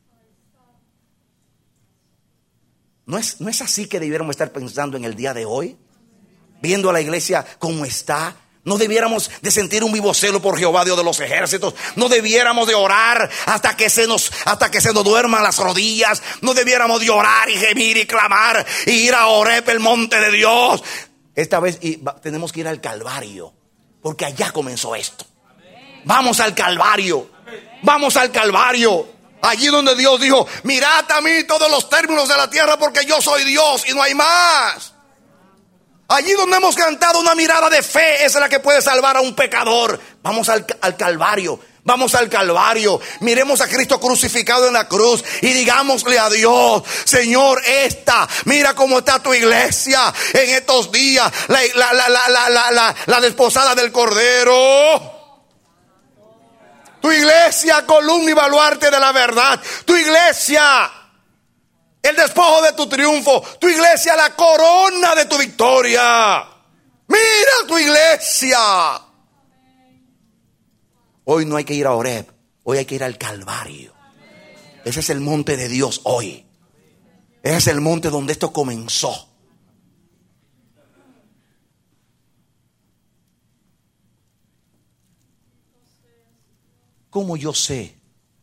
¿No es, no es así que debiéramos estar pensando en el día de hoy? Viendo a la iglesia como está. No debiéramos de sentir un vivo celo por Jehová, Dios de los ejércitos. No debiéramos de orar hasta que se nos, hasta que se nos duerman las rodillas. No debiéramos de orar y gemir y clamar y ir a Horeb, el monte de Dios. Esta vez y, va, tenemos que ir al Calvario, porque allá comenzó esto. Vamos al Calvario. Vamos al Calvario. Allí donde Dios dijo: mirad a mí todos los términos de la tierra, porque yo soy Dios y no hay más. Allí donde hemos cantado una mirada de fe, esa es la que puede salvar a un pecador. Vamos al, al Calvario, vamos al Calvario. Miremos a Cristo crucificado en la cruz y digámosle a Dios: Señor, esta, mira cómo está tu iglesia en estos días, la, la, la, la, la, la, la, la desposada del Cordero. Tu iglesia, columna y baluarte de la verdad. Tu iglesia, el despojo de tu triunfo. Tu iglesia, la corona de tu victoria. Mira tu iglesia. Hoy no hay que ir a Horeb, hoy hay que ir al Calvario. Ese es el monte de Dios hoy. Ese es el monte donde esto comenzó. ¿Cómo yo sé?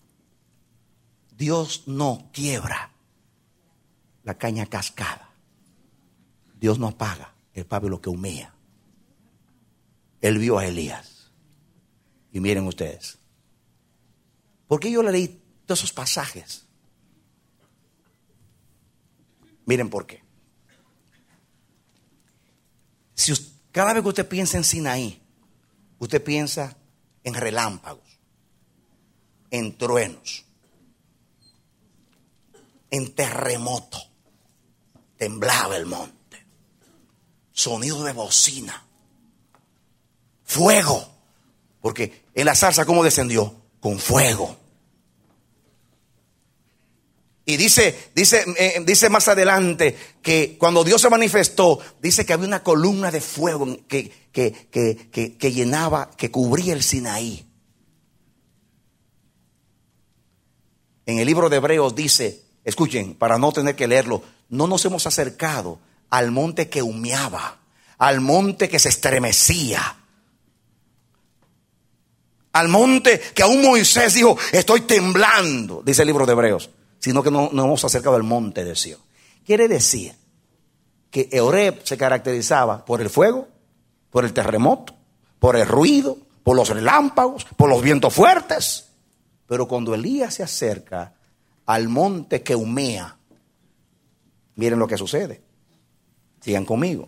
Dios no quiebra la caña cascada. Dios no apaga el pábilo que humea. Él vio a Elías. Y miren ustedes, ¿por qué yo le leí todos esos pasajes? Miren por qué. Si usted, cada vez que usted piensa en Sinaí, usted piensa en relámpagos, en truenos, en terremoto. Temblaba el monte, sonido de bocina, fuego, porque en la zarza ¿cómo descendió? Con fuego. Y dice, dice, eh, dice más adelante que cuando Dios se manifestó, dice que había una columna de fuego que, que, que, que, que llenaba, que cubría el Sinaí. En el libro de Hebreos dice, escuchen, para no tener que leerlo, no nos hemos acercado al monte que humeaba, al monte que se estremecía, al monte que aún Moisés dijo: estoy temblando, dice el libro de Hebreos, sino que no nos hemos acercado al monte de Sión. Quiere decir que Horeb se caracterizaba por el fuego, por el terremoto, por el ruido, por los relámpagos, por los vientos fuertes. Pero cuando Elías se acerca al monte que humea, miren lo que sucede. Sigan conmigo.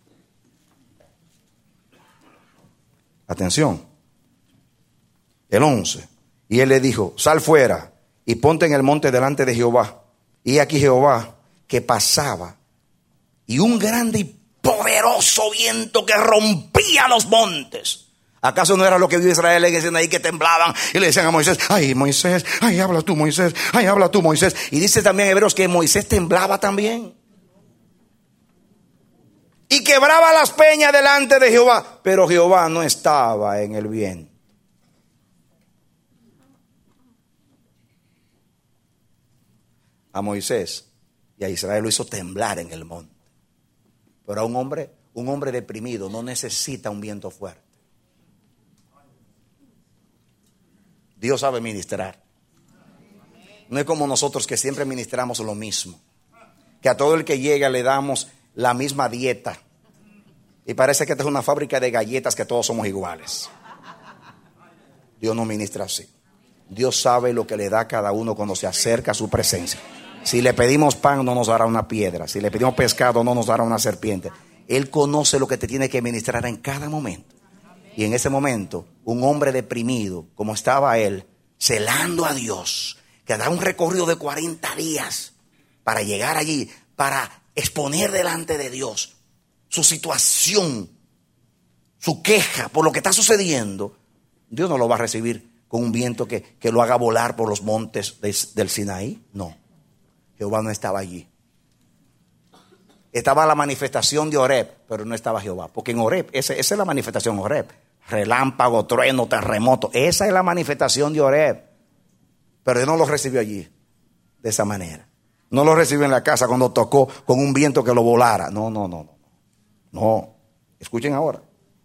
Atención. El once. Y él le dijo: sal fuera y ponte en el monte delante de Jehová. Y aquí Jehová que pasaba, y un grande poderoso viento que rompía los montes. ¿Acaso no era lo que vio Israel en Sinaí, que temblaban y le decían a Moisés: ay, Moisés, ay, habla tú, Moisés, ay, habla tú, Moisés? Y dice también Hebreos que Moisés temblaba también. Y quebraba las peñas delante de Jehová, pero Jehová no estaba en el viento. A Moisés y a Israel lo hizo temblar en el monte. Pero a un hombre, un hombre deprimido no necesita un viento fuerte. Dios sabe ministrar. No es como nosotros, que siempre ministramos lo mismo, que a todo el que llega le damos la misma dieta y parece que esta es una fábrica de galletas, que todos somos iguales. Dios no ministra así. Dios sabe lo que le da a cada uno cuando se acerca a su presencia. Si le pedimos pan, no nos dará una piedra. Si le pedimos pescado, no nos dará una serpiente. Él conoce lo que te tiene que ministrar en cada momento. Y en ese momento, un hombre deprimido, como estaba él, celando a Dios, que da un recorrido de cuarenta días para llegar allí, para exponer delante de Dios su situación, su queja por lo que está sucediendo, Dios no lo va a recibir con un viento que, que lo haga volar por los montes de, del Sinaí. No, Jehová no estaba allí. Estaba la manifestación de Horeb, pero no estaba Jehová. Porque en Horeb, esa, esa es la manifestación de Horeb. Relámpago, trueno, terremoto. Esa es la manifestación de Horeb. Pero Él no lo recibió allí, de esa manera. No lo recibió en la casa cuando tocó con un viento que lo volara. No, no, no, no. No. Escuchen ahora.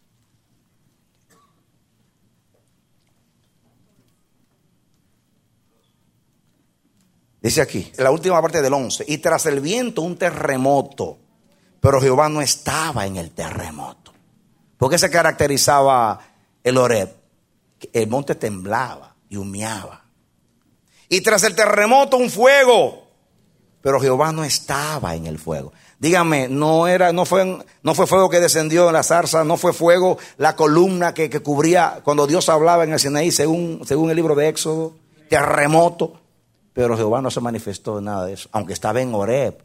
Dice aquí, en la última parte del once: y tras el viento un terremoto, pero Jehová no estaba en el terremoto. ¿Por qué se caracterizaba el Horeb? El monte temblaba y humeaba. Y tras el terremoto un fuego, pero Jehová no estaba en el fuego. Dígame, no era, no fue, no fue fuego que descendió en la zarza, no fue fuego la columna que, que cubría cuando Dios hablaba en el Sinaí, según, según el libro de Éxodo. Terremoto. Pero Jehová no se manifestó en nada de eso, aunque estaba en Horeb.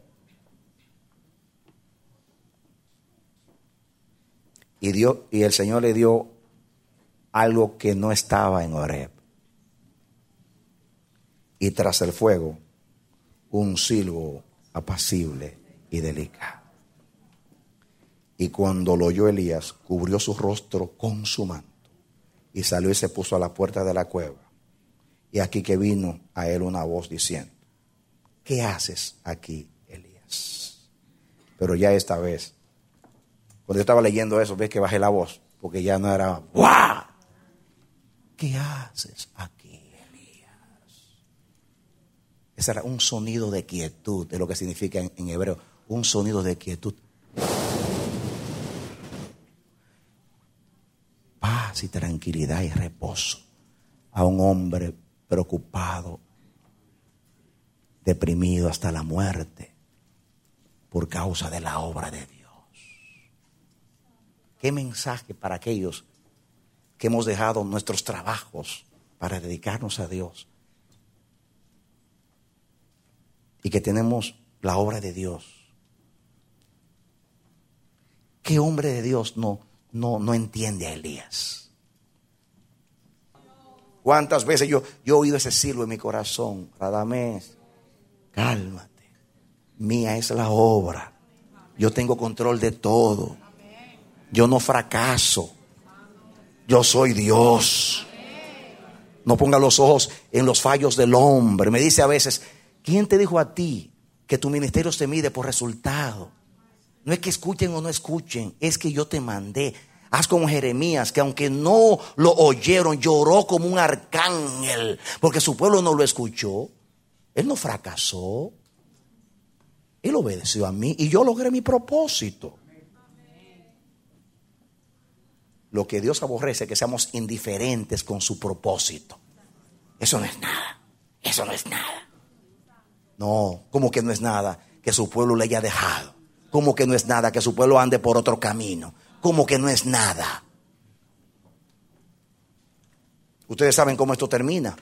Y, Dios, y el Señor le dio algo que no estaba en Horeb. Y tras el fuego, un silbo apacible y delicado. Y cuando lo oyó Elías, cubrió su rostro con su manto y salió y se puso a la puerta de la cueva. Y aquí que vino a él una voz diciendo: ¿qué haces aquí, Elías? Pero ya esta vez, cuando yo estaba leyendo eso, ves que bajé la voz, porque ya no era ¡guau! ¿Qué haces aquí, Elías? Ese era un sonido de quietud, es lo que significa en, en hebreo, un sonido de quietud. Paz y tranquilidad y reposo a un hombre preocupado, deprimido hasta la muerte por causa de la obra de Dios. Qué mensaje para aquellos que hemos dejado nuestros trabajos para dedicarnos a Dios y que tenemos la obra de Dios. ¿Qué hombre de Dios no, no, no entiende a Elías? ¿Cuántas veces yo, yo he oído ese silbo en mi corazón? Radamés, cálmate. Mía es la obra. Yo tengo control de todo. Yo no fracaso. Yo soy Dios. No ponga los ojos en los fallos del hombre. Me dice a veces: ¿quién te dijo a ti que tu ministerio se mide por resultado? No es que escuchen o no escuchen, es que yo te mandé. Haz como Jeremías, que aunque no lo oyeron, lloró como un arcángel, porque su pueblo no lo escuchó. Él no fracasó. Él obedeció a mí y yo logré mi propósito. Lo que Dios aborrece es que seamos indiferentes con su propósito. Eso no es nada. Eso no es nada. No, ¿cómo que no es nada que su pueblo le haya dejado? ¿Cómo que no es nada que su pueblo ande por otro camino? ¿Cómo que no es nada? Ustedes saben cómo esto termina.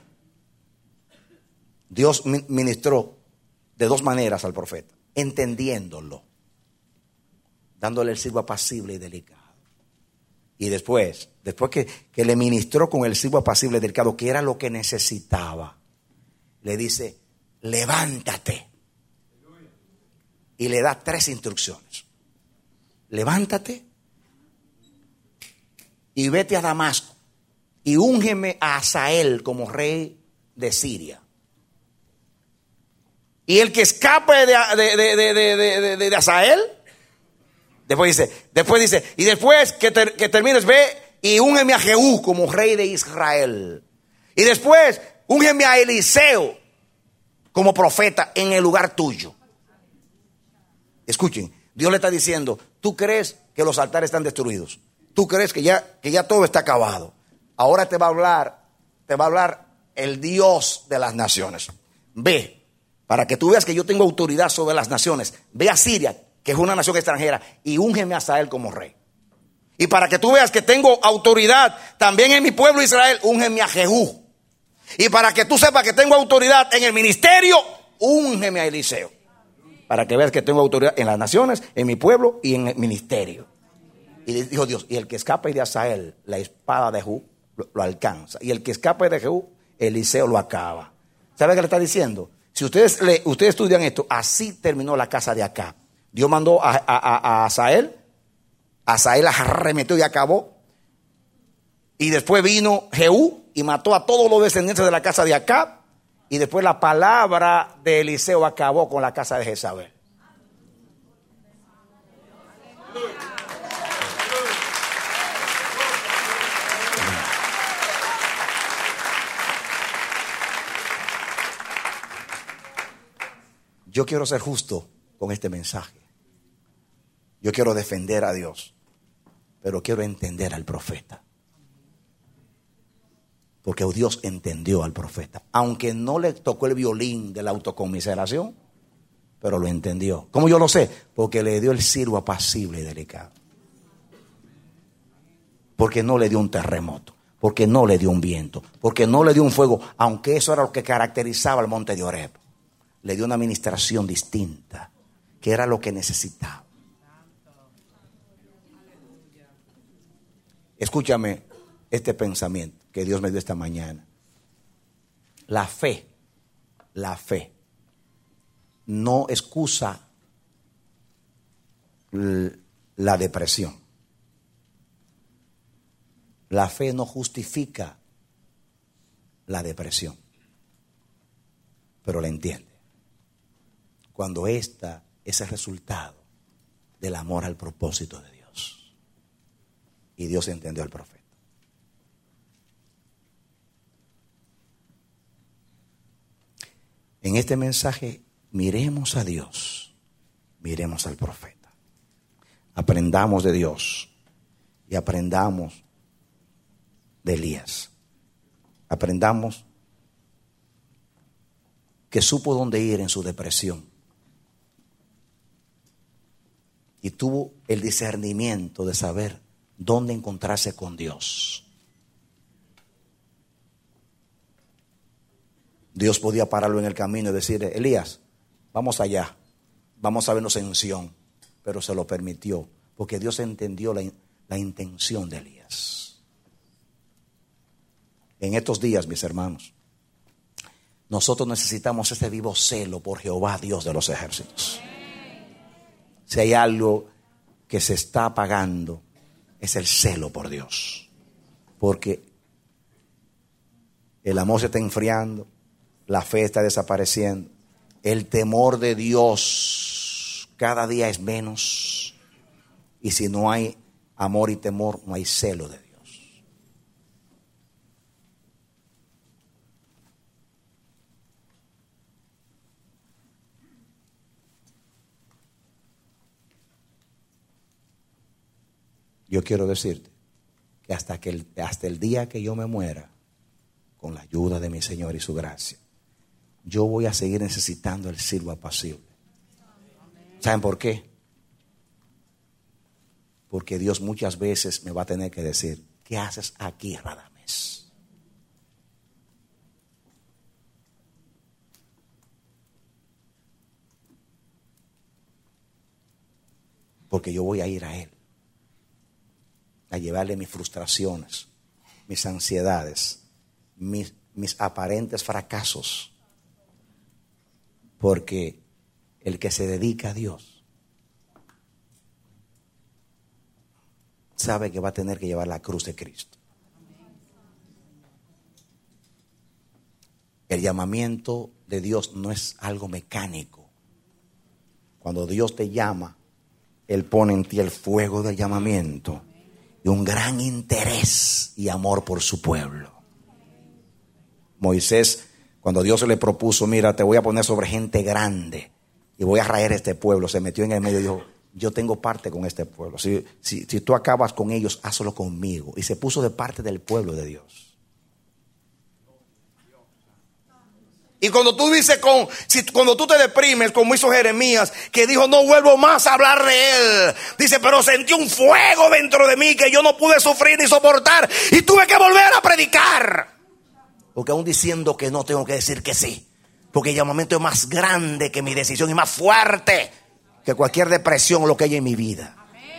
Dios ministró de dos maneras al profeta, entendiéndolo, dándole el siervo apacible y delicado. Y después, después que, que le ministró con el siervo apacible y delicado, que era lo que necesitaba, le dice, levántate. Y le da tres instrucciones. Levántate y vete a Damasco y úngeme a Hazael como rey de Siria. Y el que escape de, de, de, de, de, de, de Hazael, después dice, después dice, y después que, ter, que termines, ve y úngeme a Jehú como rey de Israel. Y después, úngeme a Eliseo como profeta en el lugar tuyo. Escuchen, Dios le está diciendo, tú crees que los altares están destruidos. Tú crees que ya, que ya todo está acabado. Ahora te va a hablar, te va a hablar el Dios de las naciones. Ve. Para que tú veas que yo tengo autoridad sobre las naciones. Ve a Siria, que es una nación extranjera, y úngeme a Hazael como rey. Y para que tú veas que tengo autoridad también en mi pueblo Israel, úngeme a Jehú. Y para que tú sepas que tengo autoridad en el ministerio, úngeme a Eliseo. Para que veas que tengo autoridad en las naciones, en mi pueblo y en el ministerio. Y dijo Dios, y el que escape de Hazael, la espada de Jehú lo, lo alcanza. Y el que escape de Jehú, Eliseo lo acaba. ¿Sabe qué le está diciendo? Si ustedes, le, ustedes estudian esto, así terminó la casa de Acab. Dios mandó a, a, a, a Hazael, Hazael arremetió y acabó. Y después vino Jehú y mató a todos los descendientes de la casa de Acab. Y después la palabra de Eliseo acabó con la casa de Jezabel. Yo quiero ser justo con este mensaje. Yo quiero defender a Dios, pero quiero entender al profeta. Porque Dios entendió al profeta. Aunque no le tocó el violín de la autoconmiseración, pero lo entendió. ¿Cómo yo lo sé? Porque le dio el siervo apacible y delicado. Porque no le dio un terremoto. Porque no le dio un viento. Porque no le dio un fuego. Aunque eso era lo que caracterizaba el monte de Horeb. Le dio una administración distinta, que era lo que necesitaba. Escúchame este pensamiento que Dios me dio esta mañana. La fe, la fe no excusa la depresión. La fe no justifica la depresión, pero la entiende. Cuando esta es el resultado del amor al propósito de Dios. Y Dios entendió al profeta. En este mensaje, miremos a Dios, miremos al profeta. Aprendamos de Dios y aprendamos de Elías. Aprendamos que supo dónde ir en su depresión. Y tuvo el discernimiento de saber dónde encontrarse con Dios. Dios podía pararlo en el camino y decirle, Elías, vamos allá, vamos a vernos en Sión. Pero se lo permitió, porque Dios entendió la, la intención de Elías. En estos días, mis hermanos, nosotros necesitamos ese vivo celo por Jehová, Dios de los ejércitos. Si hay algo que se está apagando, es el celo por Dios. Porque el amor se está enfriando, la fe está desapareciendo, el temor de Dios cada día es menos. Y si no hay amor y temor, no hay celo de Dios. Yo quiero decirte que hasta, que el, hasta el día que yo me muera, con la ayuda de mi Señor y su gracia, yo voy a seguir necesitando el siervo apacible. ¿Saben por qué? Porque Dios muchas veces me va a tener que decir, ¿qué haces aquí, Radames? Porque yo voy a ir a Él, a llevarle mis frustraciones, mis ansiedades, mis, mis aparentes fracasos. Porque el que se dedica a Dios sabe que va a tener que llevar la cruz de Cristo. El llamamiento de Dios no es algo mecánico. Cuando Dios te llama, Él pone en ti el fuego del llamamiento y un gran interés y amor por su pueblo. Moisés, cuando Dios le propuso, mira, te voy a poner sobre gente grande y voy a raer este pueblo, se metió en el medio y dijo, yo tengo parte con este pueblo. Si, si, si tú acabas con ellos, hazlo conmigo. Y se puso de parte del pueblo de Dios. Y cuando tú dices, con, si, cuando tú te deprimes, como hizo Jeremías, que dijo, no vuelvo más a hablar de él. Dice, pero sentí un fuego dentro de mí que yo no pude sufrir ni soportar. Y tuve que volver a predicar. Porque aún diciendo que no, tengo que decir que sí. Porque el llamamiento es más grande que mi decisión y más fuerte que cualquier depresión o lo que haya en mi vida.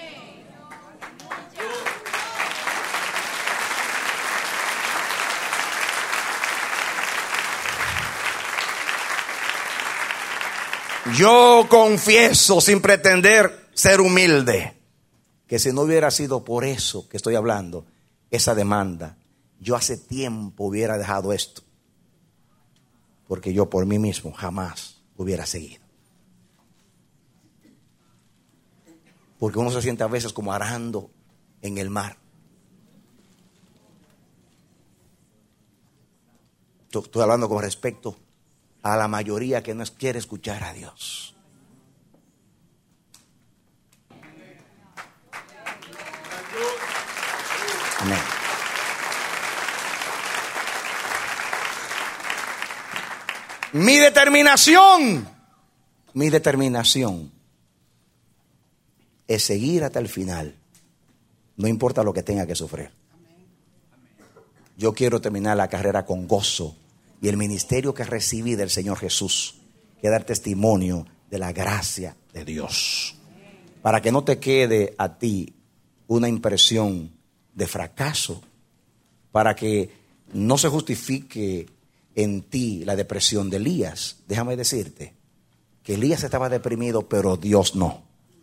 Yo confieso sin pretender ser humilde que si no hubiera sido por eso que estoy hablando, esa demanda, yo hace tiempo hubiera dejado esto. Porque yo por mí mismo jamás hubiera seguido. Porque uno se siente a veces como arando en el mar. Estoy hablando con respecto a la mayoría que no quiere escuchar a Dios. Amén. Mi determinación, mi determinación es seguir hasta el final, no importa lo que tenga que sufrir. Yo quiero terminar la carrera con gozo y el ministerio que recibí del Señor Jesús, que dar testimonio de la gracia de Dios, para que no te quede a ti una impresión de fracaso, para que no se justifique en ti la depresión de Elías. Déjame decirte que Elías estaba deprimido, pero Dios no.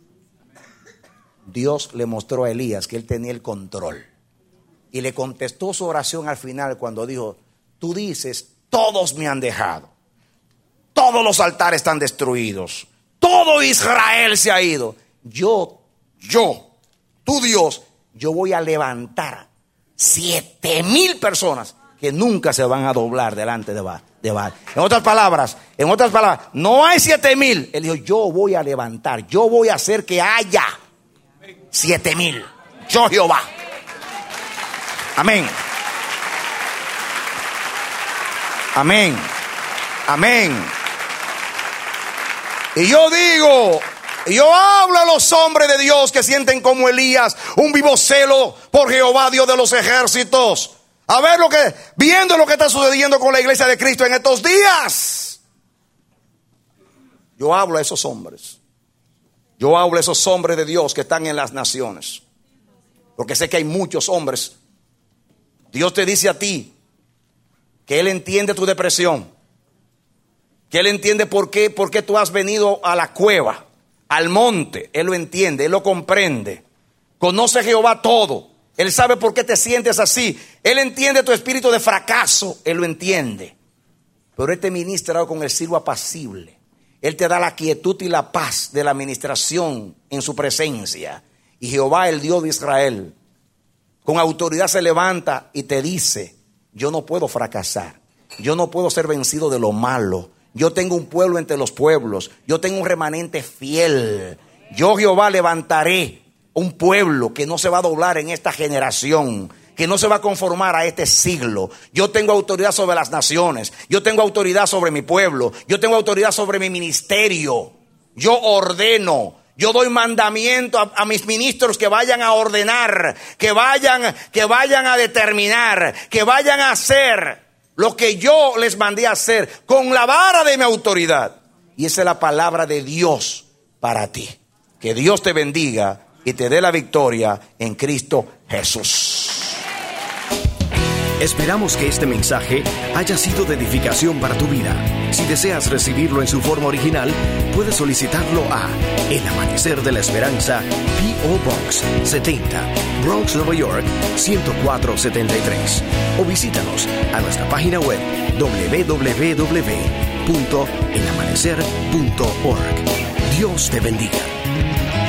Dios le mostró a Elías que él tenía el control y le contestó su oración al final cuando dijo, tú dices, todos me han dejado, todos los altares están destruidos, todo Israel se ha ido. Yo, yo, tu Dios, yo voy a levantar siete mil personas que nunca se van a doblar delante de Baal. De Baal. En otras palabras, en otras palabras, no hay siete mil. Él dijo, yo voy a levantar, yo voy a hacer que haya siete mil. Yo Jehová. Amén. Amén. Amén. Y yo digo, yo hablo a los hombres de Dios que sienten como Elías un vivo celo por Jehová, Dios de los ejércitos. A ver lo que, viendo lo que está sucediendo con la iglesia de Cristo en estos días. Yo hablo a esos hombres. Yo hablo a esos hombres de Dios que están en las naciones. Porque sé que hay muchos hombres. Dios te dice a ti que Él entiende tu depresión. Que Él entiende por qué, por qué tú has venido a la cueva, al monte. Él lo entiende, Él lo comprende. Conoce Jehová todo. Él sabe por qué te sientes así. Él entiende tu espíritu de fracaso. Él lo entiende. Pero Él te ministra con el silbo apacible. Él te da la quietud y la paz de la administración en su presencia. Y Jehová, el Dios de Israel, con autoridad se levanta y te dice, yo no puedo fracasar. Yo no puedo ser vencido de lo malo. Yo tengo un pueblo entre los pueblos. Yo tengo un remanente fiel. Yo, Jehová, levantaré un pueblo que no se va a doblar en esta generación, que no se va a conformar a este siglo. Yo tengo autoridad sobre las naciones. Yo tengo autoridad sobre mi pueblo. Yo tengo autoridad sobre mi ministerio. Yo ordeno. Yo doy mandamiento a, a mis ministros que vayan a ordenar, que vayan, que vayan a determinar, que vayan a hacer lo que yo les mandé a hacer con la vara de mi autoridad. Y esa es la palabra de Dios para ti. Que Dios te bendiga y te dé la victoria en Cristo Jesús.
Esperamos que este mensaje haya sido de edificación para tu vida. Si deseas recibirlo en su forma original, puedes solicitarlo a El Amanecer de la Esperanza, P O Box setenta, Bronx, Nueva York, ciento cuatro setenta y tres. O visítanos a nuestra página web doble u doble u doble u punto el amanecer punto org. Dios te bendiga.